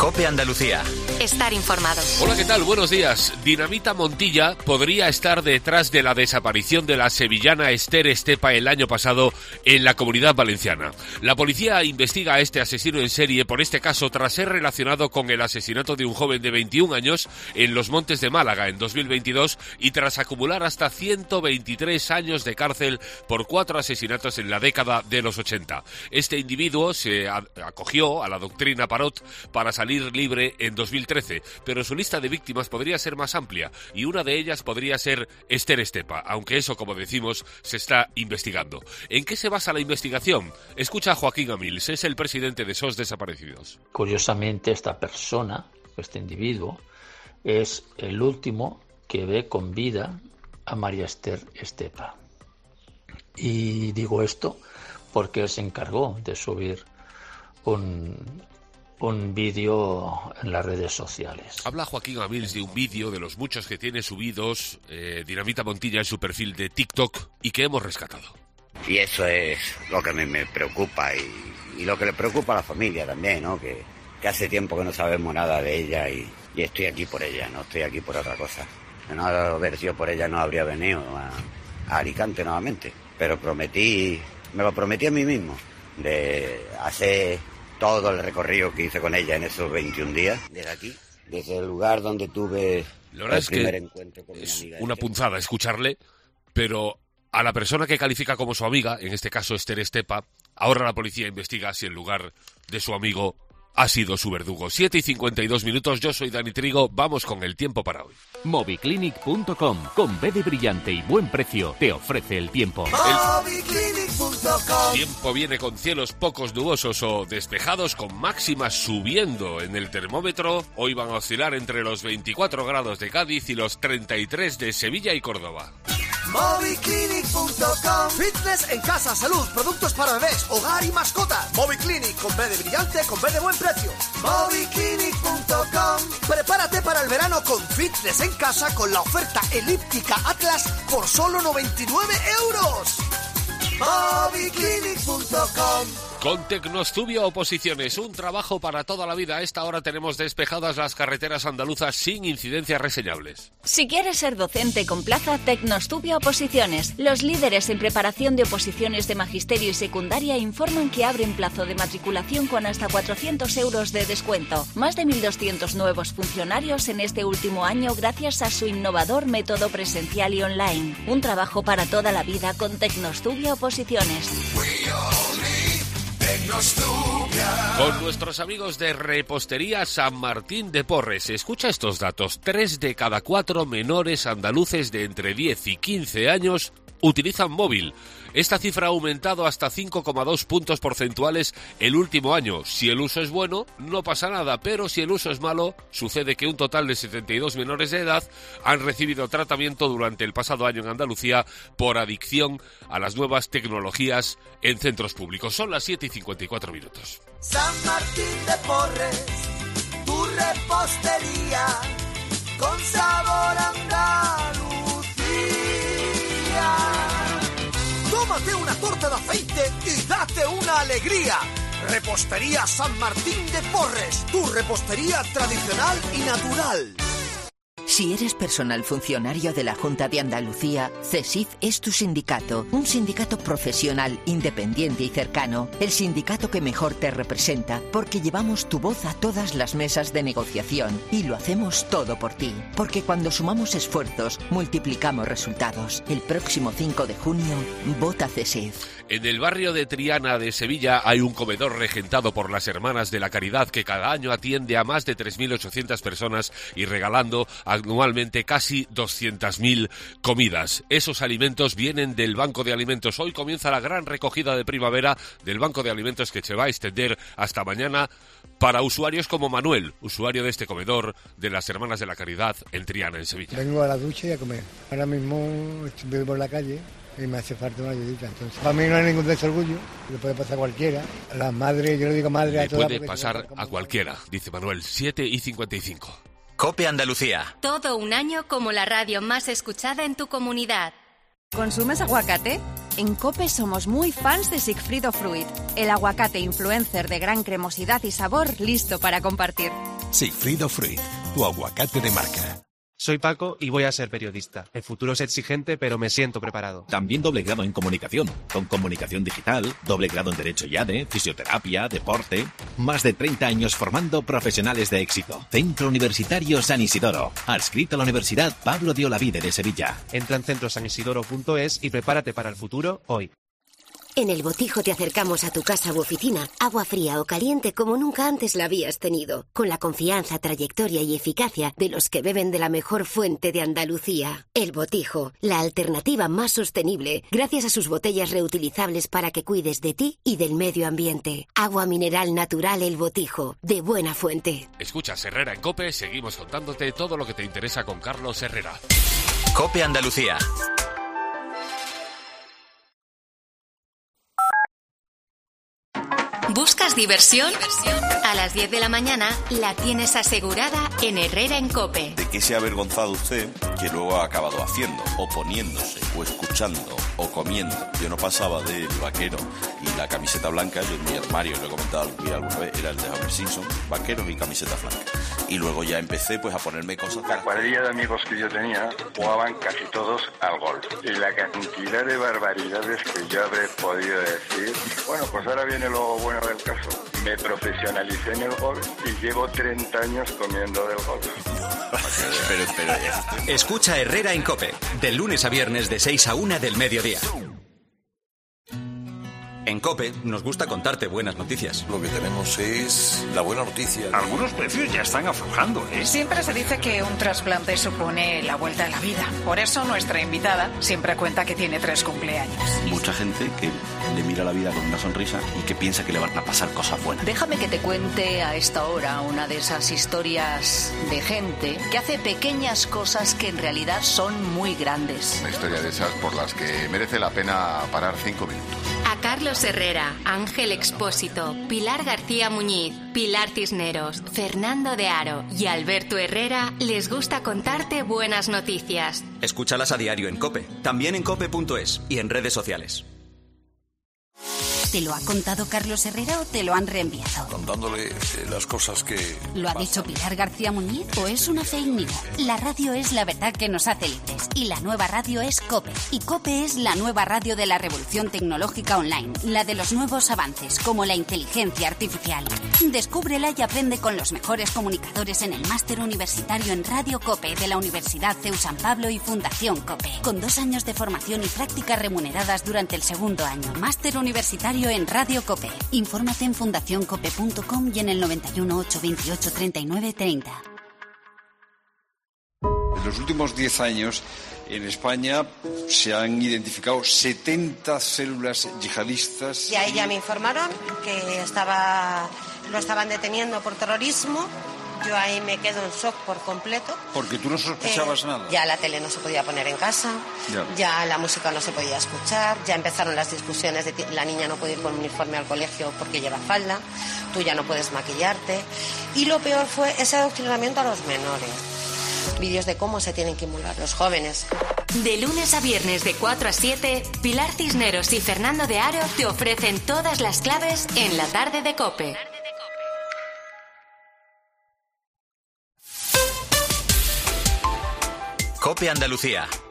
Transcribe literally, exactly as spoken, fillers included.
COPE Andalucía. Estar informado. Hola, ¿qué tal? Buenos días. Dinamita Montilla podría estar detrás de la desaparición de la sevillana Ester Estepa el año pasado en la Comunidad Valenciana. La policía investiga a este asesino en serie por este caso tras ser relacionado con el asesinato de un joven de veintiún años en los Montes de Málaga en dos mil veintidós y tras acumular hasta ciento veintitrés años de cárcel por cuatro asesinatos en la década de los ochenta. Este individuo se acogió a la doctrina Parot para salir libre en dos mil trece, pero su lista de víctimas podría ser más amplia y una de ellas podría ser Ester Estepa, aunque eso, como decimos, se está investigando. ¿En qué se basa la investigación? Escucha a Joaquín Amils, es el presidente de S O S Desaparecidos. Curiosamente, esta persona, este individuo, es el último que ve con vida a María Ester Estepa. Y digo esto porque él se encargó de subir un, un vídeo en las redes sociales. Habla Joaquín Amils de un vídeo de los muchos que tiene subidos eh, Dinamita Montilla en su perfil de TikTok y que hemos rescatado. Y eso es lo que me, me preocupa y, y lo que le preocupa a la familia también, ¿no? Que, que hace tiempo que no sabemos nada de ella y, y estoy aquí por ella, no estoy aquí por otra cosa. De no haber sido por ella no habría venido a, a Alicante nuevamente, pero prometí, me lo prometí a mí mismo, de hacer todo el recorrido que hice con ella en esos veintiún días, desde aquí, desde el lugar donde tuve la verdad el es primer que encuentro con es mi amiga. Una punzada escucharle, pero a la persona que califica como su amiga, en este caso Ester Estepa, ahora la policía investiga si en lugar de su amigo ha sido su verdugo. siete y cincuenta y dos minutos, yo soy Dani Trigo, vamos con el tiempo para hoy. Moviclinic punto com, con B de brillante y buen precio, te ofrece el tiempo. El tiempo viene con cielos pocos nubosos o despejados, con máximas subiendo en el termómetro. Hoy van a oscilar entre los veinticuatro grados de Cádiz y los treinta y tres de Sevilla y Córdoba. Moviclinic punto com. Fitness en casa, salud, productos para bebés, hogar y mascotas. Moviclinic con B de brillante, con B de buen precio. Moviclinic punto com. Prepárate para el verano con fitness en casa con la oferta elíptica Atlas por solo noventa y nueve euros. Moviclinic punto com. Con Tecnostudio Oposiciones, un trabajo para toda la vida. A esta hora tenemos despejadas las carreteras andaluzas sin incidencias reseñables. Si quieres ser docente con plaza, Tecnostudio Oposiciones. Los líderes en preparación de oposiciones de magisterio y secundaria informan que abren plazo de matriculación con hasta cuatrocientos euros de descuento. Más de mil doscientos nuevos funcionarios en este último año gracias a su innovador método presencial y online. Un trabajo para toda la vida con Tecnostudio Oposiciones. Con nuestros amigos de Repostería San Martín de Porres. Escucha estos datos. Tres de cada cuatro menores andaluces de entre diez y quince años utilizan móvil. Esta cifra ha aumentado hasta cinco coma dos puntos porcentuales el último año. Si el uso es bueno, no pasa nada, pero si el uso es malo, sucede que un total de setenta y dos menores de edad han recibido tratamiento durante el pasado año en Andalucía por adicción a las nuevas tecnologías en centros públicos. Son las siete y cincuenta y cuatro minutos. San Martín de Porres, tu repostería con sabor a Andalucía. Tómate una torta de aceite y date una alegría. Repostería San Martín de Porres, tu repostería tradicional y natural. Si eres personal funcionario de la Junta de Andalucía, CESIF es tu sindicato. Un sindicato profesional, independiente y cercano. El sindicato que mejor te representa, porque llevamos tu voz a todas las mesas de negociación y lo hacemos todo por ti. Porque cuando sumamos esfuerzos, multiplicamos resultados. El próximo cinco de junio, vota CESIF. En el barrio de Triana de Sevilla hay un comedor regentado por las Hermanas de la Caridad que cada año atiende a más de tres mil ochocientas personas y regalando anualmente casi doscientas mil comidas. Esos alimentos vienen del Banco de Alimentos. Hoy comienza la gran recogida de primavera del Banco de Alimentos que se va a extender hasta mañana para usuarios como Manuel, usuario de este comedor de las Hermanas de la Caridad en Triana, en Sevilla. Vengo a la ducha y a comer. Ahora mismo estoy por la calle y me hace falta una ayudita. Entonces, para mí no hay ningún desorgullo, le puede pasar a cualquiera. A las madres, yo le digo madre a Le todas. puede pasar a cualquiera, dice Manuel. siete y cincuenta y cinco. COPE Andalucía. Todo un año como la radio más escuchada en tu comunidad. ¿Consumes aguacate? En COPE somos muy fans de Sigfrido Fruit, el aguacate influencer de gran cremosidad y sabor listo para compartir. Sigfrido Fruit, tu aguacate de marca. Soy Paco y voy a ser periodista. El futuro es exigente, pero me siento preparado. También doble grado en comunicación, con comunicación digital, doble grado en Derecho y A D E, fisioterapia, deporte. Más de treinta años formando profesionales de éxito. Centro Universitario San Isidoro. Adscrito a la Universidad Pablo de Olavide de Sevilla. Entra en centro san isidoro punto es y prepárate para el futuro hoy. En El Botijo te acercamos a tu casa u oficina, agua fría o caliente como nunca antes la habías tenido, con la confianza, trayectoria y eficacia de los que beben de la mejor fuente de Andalucía. El Botijo, la alternativa más sostenible, gracias a sus botellas reutilizables para que cuides de ti y del medio ambiente. Agua mineral natural El Botijo, de buena fuente. Escuchas Herrera en COPE, seguimos contándote todo lo que te interesa con Carlos Herrera. COPE Andalucía. ¿Buscas diversión? A las diez de la mañana la tienes asegurada en Herrera en COPE. ¿De qué se ha avergonzado usted que luego ha acabado haciendo, o poniéndose, o escuchando, o comiendo? Yo no pasaba del vaquero y la camiseta blanca. Yo en mi armario, lo he comentado alguna vez, era el de Homer Simpson, vaqueros y camiseta blanca. Y luego ya empecé pues a ponerme cosas. La cuadrilla de amigos que yo tenía jugaban casi todos al golf. Y la cantidad de barbaridades que yo habré podido decir. Bueno, pues ahora viene lo bueno del caso. Me profesionalicé en el golf y llevo treinta años comiendo del golf. pero, pero, Escucha Herrera en COPE, de lunes a viernes de seis a una del mediodía. En COPE nos gusta contarte buenas noticias. Lo que tenemos es la buena noticia. Algunos precios ya están aflojando, ¿eh? Siempre se dice que un trasplante supone la vuelta a la vida. Por eso nuestra invitada siempre cuenta que tiene tres cumpleaños. Mucha gente que le mira la vida con una sonrisa y que piensa que le van a pasar cosas buenas. Déjame que te cuente a esta hora una de esas historias de gente que hace pequeñas cosas que en realidad son muy grandes. Una historia de esas por las que merece la pena parar cinco minutos. A Carlos Herrera, Ángel Expósito, Pilar García Muñiz, Pilar Cisneros, Fernando de Aro y Alberto Herrera les gusta contarte buenas noticias. Escúchalas a diario en COPE, también en cope punto es y en redes sociales. ¿Te lo ha contado Carlos Herrera o te lo han reenviado? Contándole eh, las cosas que... ¿Lo ha dicho Pilar García Muñiz o es una fake news? La radio es la verdad que nos hace libres y la nueva radio es COPE. Y COPE es la nueva radio de la revolución tecnológica online, la de los nuevos avances como la inteligencia artificial. Descúbrela y aprende con los mejores comunicadores en el máster universitario en Radio COPE de la Universidad C E U San Pablo y Fundación COPE. Con dos años de formación y prácticas remuneradas durante el segundo año. Máster universitario en Radio COPE. Infórmate en fundación cope punto com y en el noventa y uno, ochocientos veintiocho, treinta y nueve treinta. En los últimos diez años, en España se han identificado setenta células yihadistas. Y ahí ya me informaron que estaba, lo estaban deteniendo por terrorismo. Yo ahí me quedo en shock por completo. Porque tú no sospechabas eh, nada. Ya la tele no se podía poner en casa, ya. ya la música no se podía escuchar, ya empezaron las discusiones de la niña no puede ir con uniforme al colegio porque lleva falda, tú ya no puedes maquillarte. Y lo peor fue ese adoctrinamiento a los menores. Vídeos de cómo se tienen que inmolar los jóvenes. De lunes a viernes de cuatro a siete, Pilar Cisneros y Fernando de Aro te ofrecen todas las claves en la tarde de COPE. COPE Andalucía.